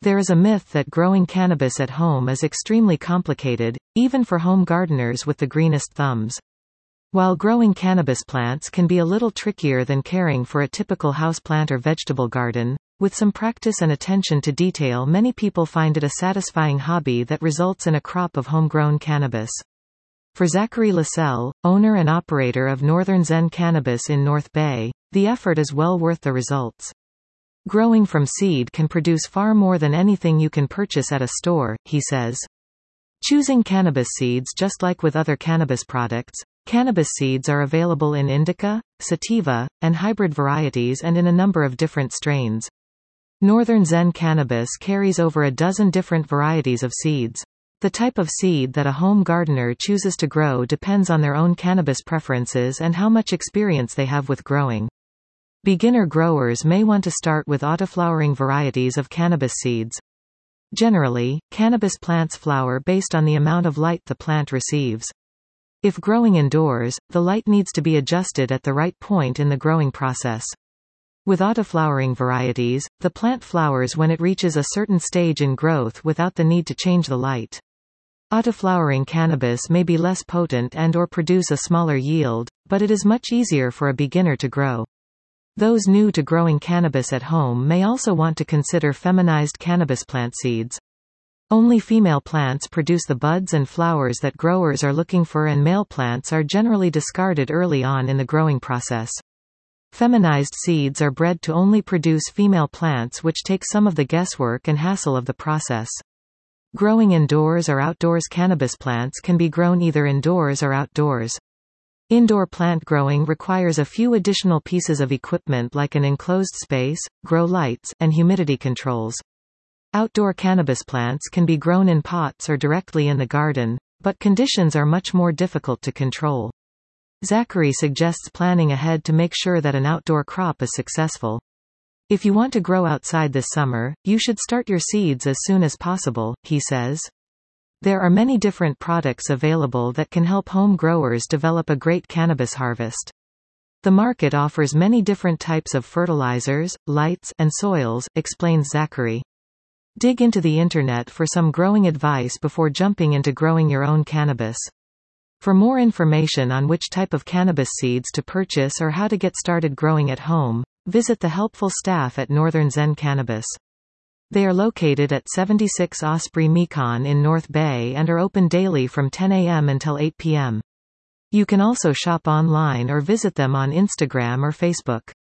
There is a myth that growing cannabis at home is extremely complicated, even for home gardeners with the greenest thumbs. While growing cannabis plants can be a little trickier than caring for a typical houseplant or vegetable garden, with some practice and attention to detail, many people find it a satisfying hobby that results in a crop of homegrown cannabis. For Zachary Lascelles, owner and operator of Northern Zen Cannabis in North Bay, the effort is well worth the results. Growing from seed can produce far more than anything you can purchase at a store, he says. Choosing cannabis seeds. Just like with other cannabis products, cannabis seeds are available in indica, sativa, and hybrid varieties and in a number of different strains. Northern Zen Cannabis carries over a dozen different varieties of seeds. The type of seed that a home gardener chooses to grow depends on their own cannabis preferences and how much experience they have with growing. Beginner growers may want to start with autoflowering varieties of cannabis seeds. Generally, cannabis plants flower based on the amount of light the plant receives. If growing indoors, the light needs to be adjusted at the right point in the growing process. With autoflowering varieties, the plant flowers when it reaches a certain stage in growth without the need to change the light. Autoflowering cannabis may be less potent and/or produce a smaller yield, but it is much easier for a beginner to grow. Those new to growing cannabis at home may also want to consider feminized cannabis plant seeds. Only female plants produce the buds and flowers that growers are looking for, and male plants are generally discarded early on in the growing process. Feminized seeds are bred to only produce female plants, which takes some of the guesswork and hassle of the process. Growing indoors or outdoors. Cannabis plants can be grown either indoors or outdoors. Indoor plant growing requires a few additional pieces of equipment like an enclosed space, grow lights, and humidity controls. Outdoor cannabis plants can be grown in pots or directly in the garden, but conditions are much more difficult to control. Zachary suggests planning ahead to make sure that an outdoor crop is successful. If you want to grow outside this summer, you should start your seeds as soon as possible, he says. There are many different products available that can help home growers develop a great cannabis harvest. The market offers many different types of fertilizers, lights, and soils, explains Zachary. Dig into the internet for some growing advice before jumping into growing your own cannabis. For more information on which type of cannabis seeds to purchase or how to get started growing at home, visit the helpful staff at Northern Zen Cannabis. They are located at 76 Osprey Mekong in North Bay and are open daily from 10 a.m. until 8 p.m. You can also shop online or visit them on Instagram or Facebook.